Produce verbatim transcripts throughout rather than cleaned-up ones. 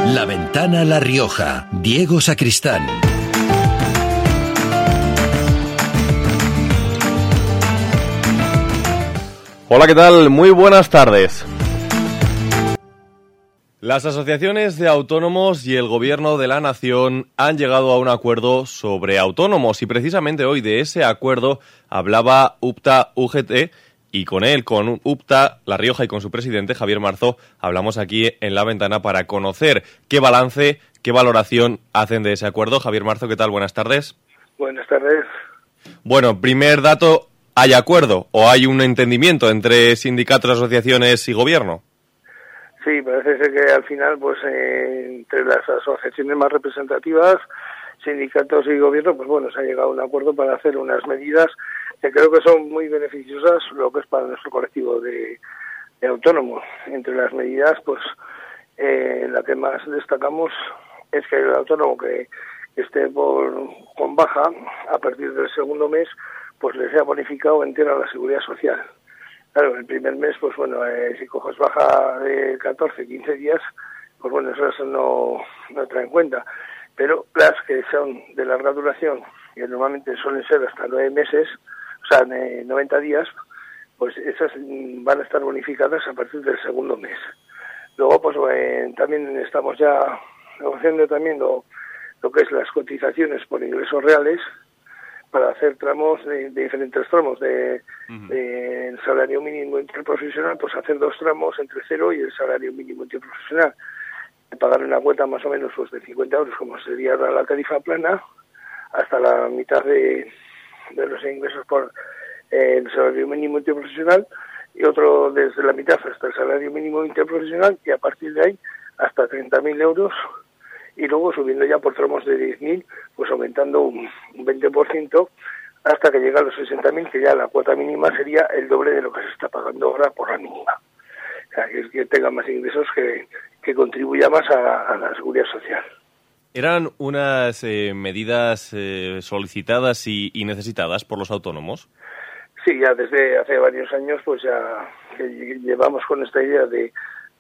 La Ventana La Rioja, Diego Sacristán. Hola, ¿qué tal? Muy buenas tardes. Las asociaciones de autónomos y el Gobierno de la Nación han llegado a un acuerdo sobre autónomos y precisamente hoy de ese acuerdo hablaba UPTA U G T y con él, con UPTA La Rioja y con su presidente Javier Marzo, hablamos aquí en La Ventana para conocer qué balance, qué valoración hacen de ese acuerdo. Javier Marzo, ¿qué tal? Buenas tardes. Buenas tardes. Bueno, primer dato, ¿hay acuerdo o hay un entendimiento entre sindicatos, asociaciones y Gobierno? Sí, parece ser que al final, pues eh, entre las asociaciones más representativas, sindicatos y gobierno, pues bueno, se ha llegado a un acuerdo para hacer unas medidas que creo que son muy beneficiosas, lo que es para nuestro colectivo de, de autónomos. Entre las medidas, pues eh, la que más destacamos es que el autónomo que esté por con baja, a partir del segundo mes, pues le sea bonificado entera la seguridad social. Claro, el primer mes, pues bueno, eh, si coges baja de catorce, quince días, pues bueno, eso no, no trae en cuenta. Pero las que son de larga duración, que normalmente suelen ser hasta nueve meses, o sea, de noventa días, pues esas van a estar bonificadas a partir del segundo mes. Luego, pues eh, también estamos ya negociando también lo, lo que es las cotizaciones por ingresos reales, para hacer tramos de, de diferentes tramos de, uh-huh. de el salario mínimo interprofesional, pues hacer dos tramos entre cero y el salario mínimo interprofesional. Pagar una cuota más o menos pues, de cincuenta euros, como sería la tarifa plana, hasta la mitad de, de los ingresos por eh, el salario mínimo interprofesional, y otro desde la mitad hasta el salario mínimo interprofesional, y a partir de ahí hasta treinta mil euros, y luego subiendo ya por tramos de diez mil, pues aumentando un, un veinte por ciento hasta que llega a los sesenta mil, que ya la cuota mínima sería el doble de lo que se está pagando ahora por la mínima. O sea, que, es que tenga más ingresos, que, que contribuya más a, a la seguridad social. ¿Eran unas eh, medidas eh, solicitadas y, y necesitadas por los autónomos? Sí, ya desde hace varios años pues ya que llevamos con esta idea de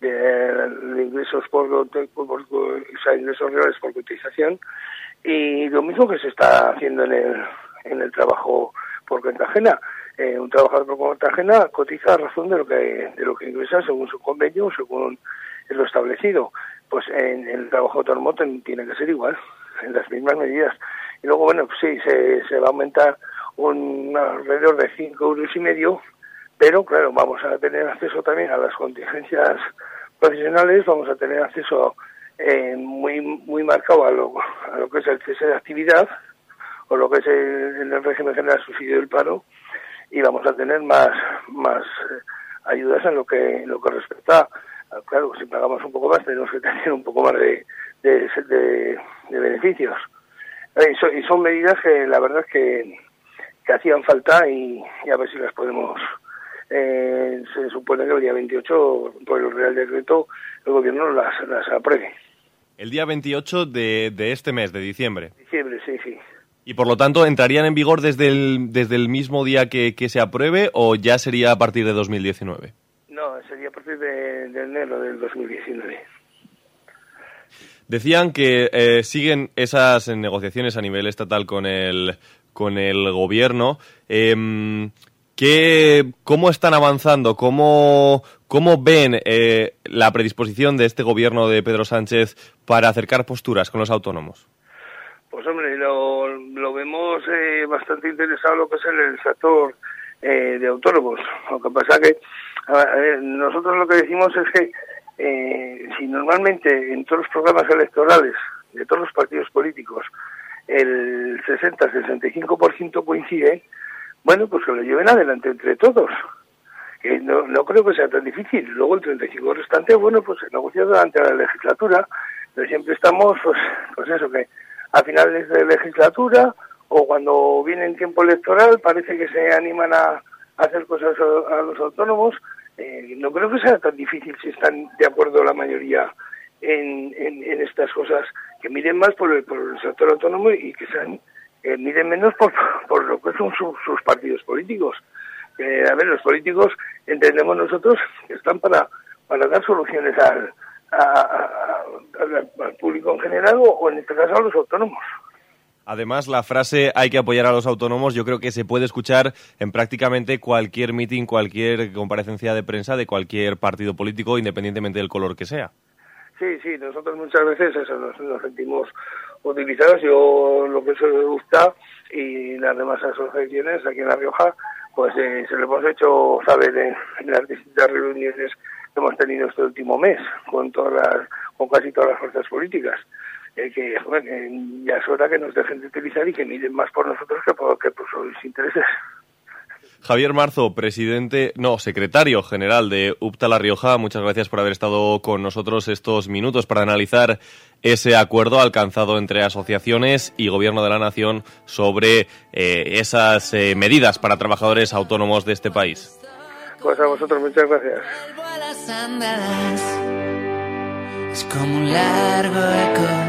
de ingresos por, por, por o sea, ingresos reales por cotización, y lo mismo que se está haciendo en el en el trabajo por cuenta ajena. Eh, un trabajador por cuenta ajena cotiza a razón de lo que de lo que ingresa según su convenio, según lo establecido. Pues en, en el trabajo autónomo tiene que ser igual, en las mismas medidas. Y luego, bueno, pues sí, se, se va a aumentar un alrededor de cinco euros y medio, pero claro, vamos a tener acceso también a las contingencias profesionales, vamos a tener acceso eh, muy muy marcado a lo, a lo que es el cese de actividad, o lo que es el, en el régimen general subsidio del paro, y vamos a tener más más eh, ayudas en lo que en lo que respecta. Claro, si pagamos un poco más tenemos que tener un poco más de de, de, de beneficios. Eh, y, son, y son medidas que la verdad es que, que hacían falta, y, y a ver si las podemos. Eh, se supone que el día veintiocho, por el Real Decreto, el Gobierno las, las apruebe. El día veintiocho de, de este mes, de diciembre. Diciembre, sí, sí. Y por lo tanto, ¿entrarían en vigor desde el, desde el mismo día que, que se apruebe o ya sería a partir de dos mil diecinueve? No, sería a partir de, de enero del dos mil diecinueve. Decían que eh, siguen esas negociaciones a nivel estatal con el, con el Gobierno. Eh, ¿Qué, ¿Cómo están avanzando? ¿Cómo, cómo ven eh, la predisposición de este gobierno de Pedro Sánchez para acercar posturas con los autónomos? Pues hombre, lo, lo vemos eh, bastante interesado lo que es el, el sector eh, de autónomos. Lo que pasa que a ver, nosotros lo que decimos es que eh, si normalmente en todos los programas electorales de todos los partidos políticos el sesenta a sesenta y cinco por ciento coincide, bueno, pues que lo lleven adelante entre todos. Que no, no creo que sea tan difícil. Luego el treinta y cinco por ciento restante, bueno, pues se negocia durante la legislatura. Pero siempre estamos, pues, pues eso, que a finales de legislatura o cuando viene en tiempo electoral parece que se animan a, a hacer cosas a, a los autónomos. Eh, no creo que sea tan difícil si están de acuerdo la mayoría en, en, en estas cosas, que miren más por el, por el sector autónomo y que sean Eh, miren menos por, por lo que son su, sus partidos políticos. Eh, a ver, los políticos entendemos nosotros que están para para dar soluciones al, a, a, al, al público en general o, o en este caso a los autónomos. Además, la frase hay que apoyar a los autónomos yo creo que se puede escuchar en prácticamente cualquier mitin, cualquier comparecencia de prensa de cualquier partido político, independientemente del color que sea. Sí, sí, nosotros muchas veces eso nos, nos sentimos utilizados. Yo lo que soy de U P T A y las demás asociaciones aquí en La Rioja, pues eh, se lo hemos hecho saber en, en las distintas reuniones que hemos tenido este último mes con todas las, con casi todas las fuerzas políticas. Eh, que bueno, eh, ya es hora que nos dejen de utilizar y que miren más por nosotros que por, que por sus intereses. Javier Marzo, presidente, no, secretario general de U P T A La Rioja, muchas gracias por haber estado con nosotros estos minutos para analizar ese acuerdo alcanzado entre asociaciones y Gobierno de la Nación sobre eh, esas eh, medidas para trabajadores autónomos de este país. Pues a vosotros, muchas gracias. Es como un largo eco